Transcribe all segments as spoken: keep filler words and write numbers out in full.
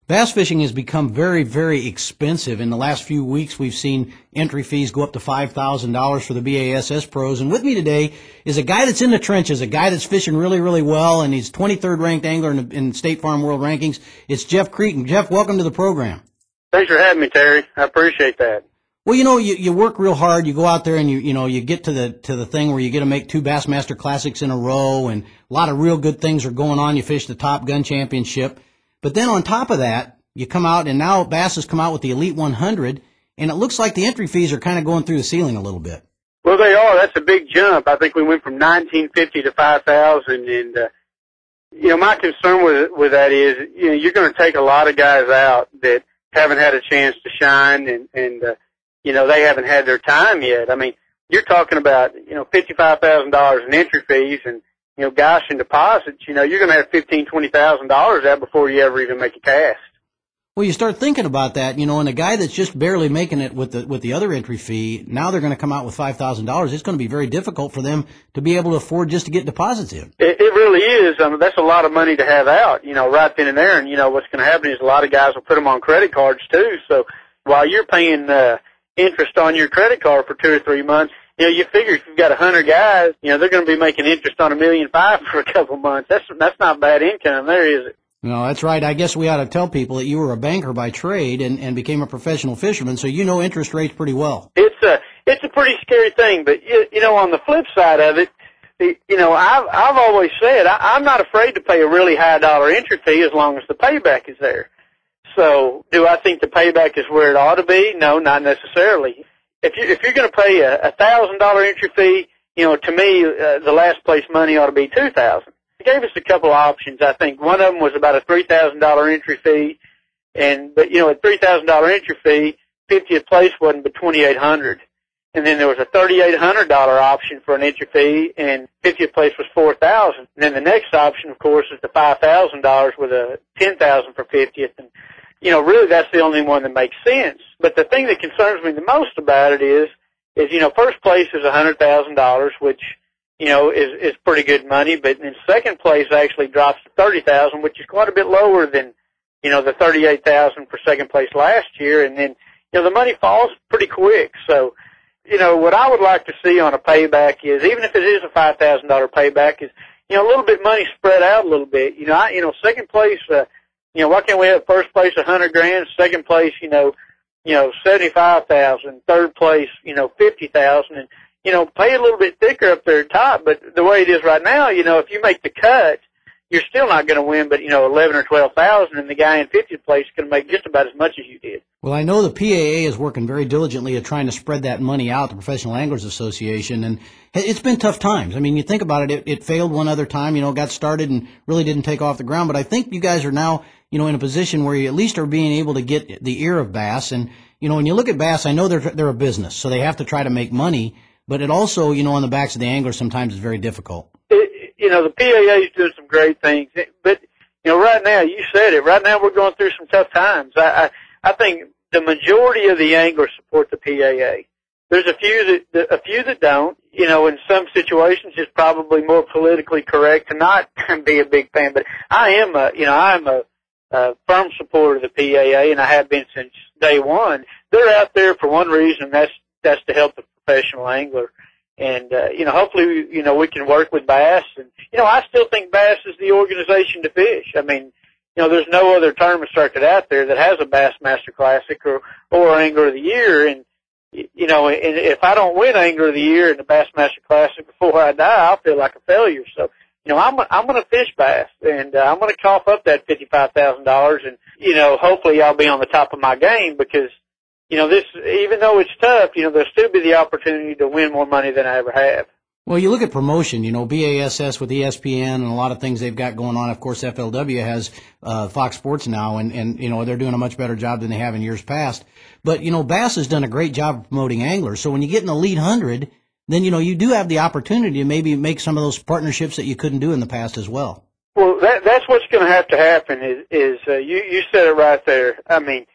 Bass fishing has become very, very expensive. In the last few weeks, we've seen entry fees go up to five thousand dollars for the B A S S pros. And with me today is a guy that's in the trenches, a guy that's fishing really, really well, and he's twenty-third ranked angler in, in State Farm World Rankings. It's Jeff Cretin. Jeff, welcome to the program. Thanks for having me, Terry. I appreciate that. Well, you know, you, you work real hard. You go out there and you, you know, you get to the, to the thing where you get to make two Bassmaster Classics in a row, and a lot of real good things are going on. You fish the Top Gun Championship. But then on top of that, you come out, and now Bass has come out with the Elite one hundred, and it looks like the entry fees are kind of going through the ceiling a little bit. Well, they are. That's a big jump. I think we went from nineteen fifty to five thousand, and uh, you know, my concern with with that is, you know, you're going to take a lot of guys out that haven't had a chance to shine, and and uh, you know, they haven't had their time yet. I mean, you're talking about, you know, fifty-five thousand dollars in entry fees, and you know, gosh, in deposits, you know, you're going to have fifteen, twenty thousand dollars out before you ever even make a cast. Well, you start thinking about that, you know, and a guy that's just barely making it with the with the other entry fee, now they're going to come out with five thousand dollars. It's going to be very difficult for them to be able to afford just to get deposits in. It, it really is. I mean, that's a lot of money to have out, you know, right then and there. And, you know, what's going to happen is a lot of guys will put them on credit cards, too. So while you're paying uh, interest on your credit card for two or three months, you know, you figure if you've got a hundred guys, you know, they're going to be making interest on a million five for a couple of months. That's that's not bad income there, is it? No, that's right. I guess we ought to tell people that you were a banker by trade and, and became a professional fisherman, so you know interest rates pretty well. It's a it's a pretty scary thing, but you, you know, on the flip side of it, the, you know, I've I've always said I, I'm not afraid to pay a really high dollar entry fee as long as the payback is there. So, do I think the payback is where it ought to be? No, not necessarily. If you if you're going to pay a, a thousand dollar entry fee, you know, to me, uh, the last place money ought to be two thousand. They gave us a couple of options. I think one of them was about a three thousand dollar entry fee, and but you know, at three thousand dollar entry fee, fiftieth place wasn't but twenty eight hundred, and then there was a thirty eight hundred dollar option for an entry fee, and fiftieth place was four thousand. And then the next option, of course, is the five thousand dollars with a ten thousand for fiftieth, and you know, really that's the only one that makes sense. But the thing that concerns me the most about it is, is you know, first place is a hundred thousand dollars, which you know, is, is pretty good money, but in second place actually drops to thirty thousand, which is quite a bit lower than, you know, the thirty-eight thousand for second place last year. And then, you know, the money falls pretty quick. So, you know, what I would like to see on a payback is, even if it is a five thousand dollar payback, is, you know, a little bit money spread out a little bit. You know, I, you know, second place, uh, you know, why can't we have first place a hundred grand, second place, you know, you know, seventy-five thousand, third place, you know, fifty thousand, and, you know, pay a little bit thicker up there at top. But the way it is right now, you know, if you make the cut, you're still not going to win, but, you know, eleven or twelve thousand, and the guy in fiftieth place can make just about as much as you did. Well, I know the P A A is working very diligently at trying to spread that money out, the Professional Anglers Association, and it's been tough times. I mean, you think about it, it, it failed one other time, you know, got started and really didn't take off the ground. But I think you guys are now, you know, in a position where you at least are being able to get the ear of Bass. And, you know, when you look at Bass, I know they're, they're a business, so they have to try to make money. But it also, you know, on the backs of the anglers sometimes is very difficult. It, you know, the P A A is doing some great things. But, you know, right now, you said it, right now we're going through some tough times. I, I, I think the majority of the anglers support the P A A. There's a few that, a few that don't. You know, in some situations it's probably more politically correct to not be a big fan. But I am a, you know, I'm a, a firm supporter of the P A A, and I have been since day one. They're out there for one reason, that's, that's to help the professional angler. And, uh, you know, hopefully, you know, we can work with Bass. And, you know, I still think Bass is the organization to fish. I mean, you know, there's no other tournament circuit out there that has a Bassmaster Classic or, or Angler of the Year. And, you know, and if I don't win Angler of the Year in the Bassmaster Classic before I die, I'll feel like a failure. So, you know, I'm, I'm going to fish Bass, and uh, I'm going to cough up that fifty-five thousand dollars. And, you know, hopefully I'll be on the top of my game because, you know, this, even though it's tough, you know, there'll still be the opportunity to win more money than I ever have. Well, you look at promotion, you know, B A S S with E S P N and a lot of things they've got going on. Of course, F L W has uh, Fox Sports now, and, and, you know, they're doing a much better job than they have in years past. But, you know, Bass has done a great job of promoting anglers. So when you get in the Elite one hundred, then, you know, you do have the opportunity to maybe make some of those partnerships that you couldn't do in the past as well. Well, that, that's what's going to have to happen is, is uh, you, you said it right there. I mean,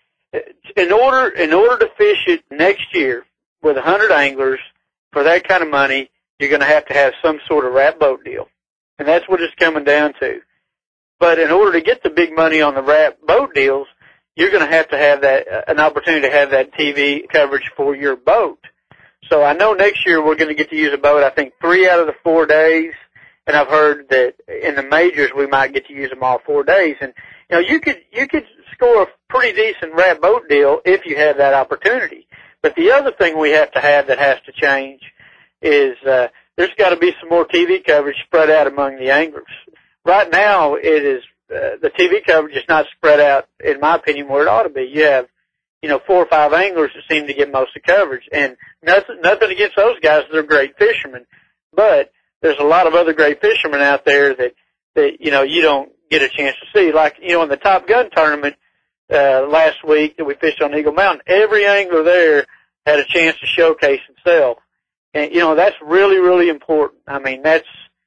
in order, in order to fish it next year with one hundred anglers for that kind of money, you're going to have to have some sort of wrap boat deal. And that's what it's coming down to. But in order to get the big money on the wrap boat deals, you're going to have to have that, uh, an opportunity to have that T V coverage for your boat. So I know next year we're going to get to use a boat, I think, three out of the four days. And I've heard that in the majors we might get to use them all four days. And, you know, you could, you could score a pretty decent rad boat deal if you have that opportunity. But the other thing we have to have that has to change is, uh, there's got to be some more T V coverage spread out among the anglers. Right now, it is, uh, the T V coverage is not spread out, in my opinion, where it ought to be. You have, you know, four or five anglers that seem to get most of the coverage. And nothing, nothing against those guys. They're great fishermen. But there's a lot of other great fishermen out there that, that, you know, you don't get a chance to see. Like, you know, in the Top Gun tournament, uh, last week that we fished on Eagle Mountain, every angler there had a chance to showcase himself. And, you know, that's really, really important. I mean, that's,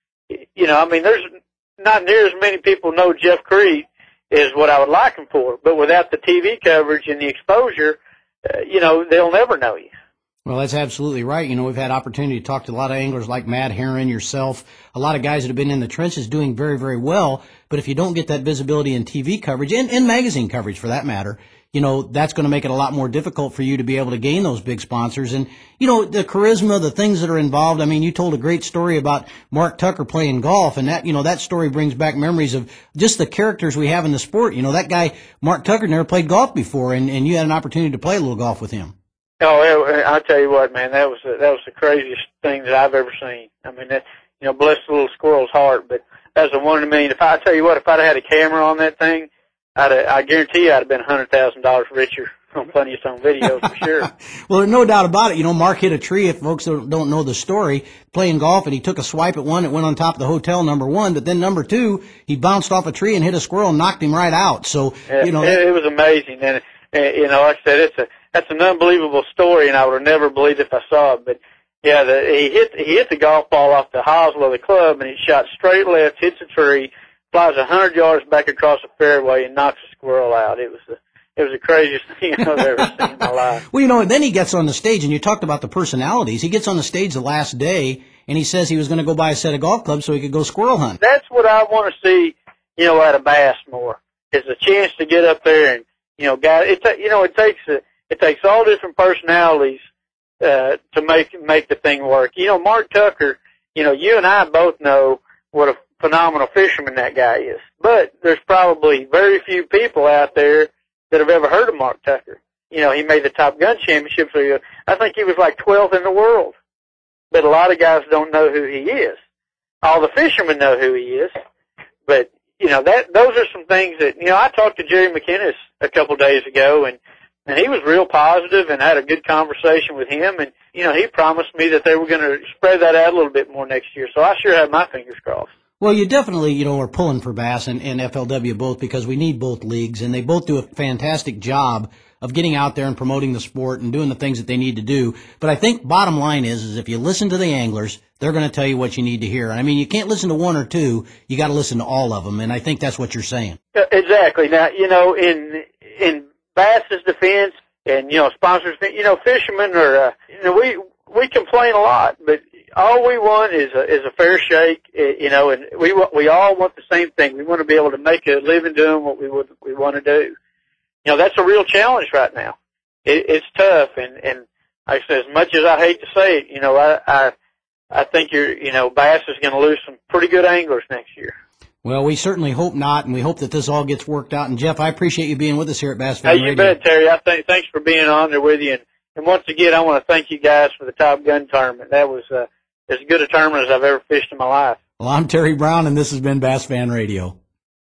you know, I mean, there's not near as many people know Jeff Creed is what I would like him for. But without the T V coverage and the exposure, uh, you know, they'll never know you. Well, that's absolutely right. You know, we've had opportunity to talk to a lot of anglers like Matt Herron, yourself, a lot of guys that have been in the trenches doing very, very well. But if you don't get that visibility in T V coverage and, and magazine coverage for that matter, you know, that's going to make it a lot more difficult for you to be able to gain those big sponsors. And, you know, the charisma, the things that are involved. I mean, you told a great story about Mark Tucker playing golf, and that, you know, that story brings back memories of just the characters we have in the sport. You know, that guy, Mark Tucker, never played golf before, and, and you had an opportunity to play a little golf with him. Oh, I'll tell you what, man, that was the, that was the craziest thing that I've ever seen. I mean, that, you know, bless the little squirrel's heart, but that was a one in a million. If I, I tell you what, if I'd have had a camera on that thing, I'd have, I guarantee you I'd have been one hundred thousand dollars richer on plenty of some videos for sure. Well, there's no doubt about it. You know, Mark hit a tree, if folks don't, don't know the story, playing golf, and he took a swipe at one that went on top of the hotel, number one, but then number two, he bounced off a tree and hit a squirrel and knocked him right out. So, yeah, you know. It, it was amazing. And, and, you know, like I said, it's a, that's an unbelievable story, and I would have never believed it if I saw it. But, yeah, the, he hit he hit the golf ball off the hosel of the club, and he shot straight left, hits a tree, flies a hundred yards back across the fairway, and knocks a squirrel out. It was the it was the craziest thing I've ever seen in my life. Well, you know, then he gets on the stage, and you talked about the personalities. He gets on the stage the last day, and he says he was going to go buy a set of golf clubs so he could go squirrel hunt. That's what I want to see, you know, out of bass more, is a chance to get up there and, you know, guys, it ta- you know, it takes a, it takes all different personalities uh, to make make the thing work. You know, Mark Tucker, you know, you and I both know what a phenomenal fisherman that guy is. But there's probably very few people out there that have ever heard of Mark Tucker. You know, he made the Top Gun Championship, so he, I think he was like twelfth in the world. But a lot of guys don't know who he is. All the fishermen know who he is. But, you know, that those are some things that, you know, I talked to Jerry McInnes a couple days ago, and And he was real positive and had a good conversation with him. And, you know, he promised me that they were going to spread that out a little bit more next year. So I sure have my fingers crossed. Well, you definitely, you know, are pulling for Bass and, and F L W both, because we need both leagues, and they both do a fantastic job of getting out there and promoting the sport and doing the things that they need to do. But I think bottom line is, is if you listen to the anglers, they're going to tell you what you need to hear. I mean, you can't listen to one or two. You got to listen to all of them. And I think that's what you're saying. Exactly. Now, you know, in, in Bass's defense, and, you know, sponsors, you know, fishermen are, uh, you know, we, we complain a lot, but all we want is a, is a fair shake, you know, and we, we all want the same thing. We want to be able to make a living doing what we would, we want to do. You know, that's a real challenge right now. It, it's tough. And, and like I said, as much as I hate to say it, you know, I, I, I think you're, you know, Bass is going to lose some pretty good anglers next year. Well, we certainly hope not, and we hope that this all gets worked out. And, Jeff, I appreciate you being with us here at Bass Fan Radio. Hey, you Radio. bet, Terry. I think, thanks for being on there with you. And, and once again, I want to thank you guys for the Top Gun tournament. That was uh, as good a tournament as I've ever fished in my life. Well, I'm Terry Brown, and this has been Bass Fan Radio.